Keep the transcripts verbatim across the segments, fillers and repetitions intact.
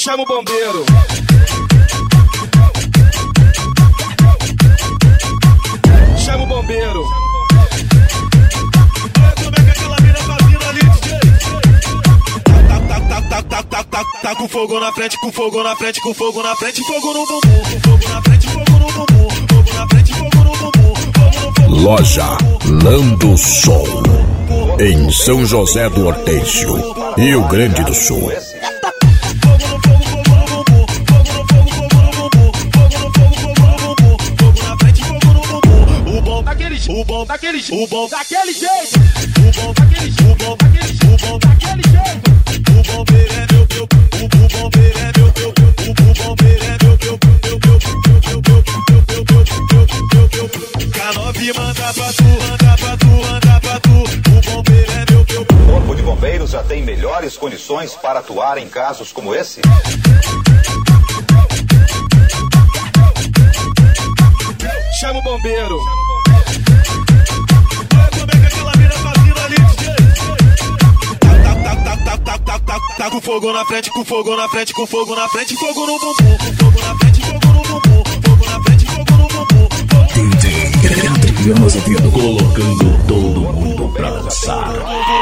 Chama o bombeiro. Chama o bombeiro. Como é que aquela mina fazendo ali, D J? Tá, tá, tá, tá, tá, tá, tá, tá com fogo na frente, com fogo na frente, com fogo na frente, fogo no bumbum, com fogo na frente, fogo no bumbum, fogo na frente, fogo no bumbum, fogo no bumbum. Loja Lando Som, em São José do Hortêncio, Rio Grande do Sul. O bom daquele jeito, o bom daquele jeito, o bom daquele jeito, o bom daquele jeito, o bom daquele jeito. O bombeiro é meu, meu, o bombeiro é meu, meu, o bombeiro é meu, meu, meu, meu, meu, meu, meu. Canove manda pra tu, manda pra tu, manda pra tu. O bombeiro é meu, meu. O Corpo de Bombeiros já tem melhores condições para atuar em casos como esse? Chama o bombeiro. Tá com fogo na frente, com fogo na frente, com fogo na frente, fogo no bumbum, com fogo na frente, fogo no bumbum, fogo na frente, fogo no bumbum. D J Adriano Azevedo, colocando todo mundo pra dançar.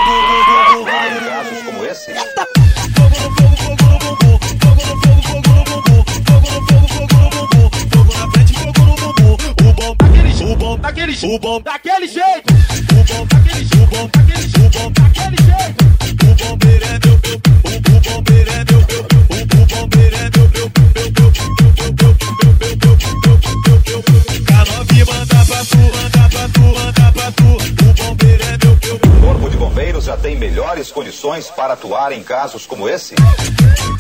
Casos como esse? Fogo no fogo, fogo no bumbum, fogo no fogo, fogo no bumbum, fogo no fogo, fogo no bumbum, fogo na frente, fogo no bumbum. O bom daquele jeito, o bom daquele jeito, o bom daquele jeito, o bom daquele jeito, o bom daquele jeito, o bom daquele jeito. O bombeiro é meu, meu, o bombeiro é meu, meu, o bombeiro é meu, meu, meu, meu, meu, meu, meu. Canove manda pra tu, manda pra tu, manda pra tu. O bombeiro é meu, meu. O Corpo de Bombeiros já tem melhores condições para atuar em casos como esse?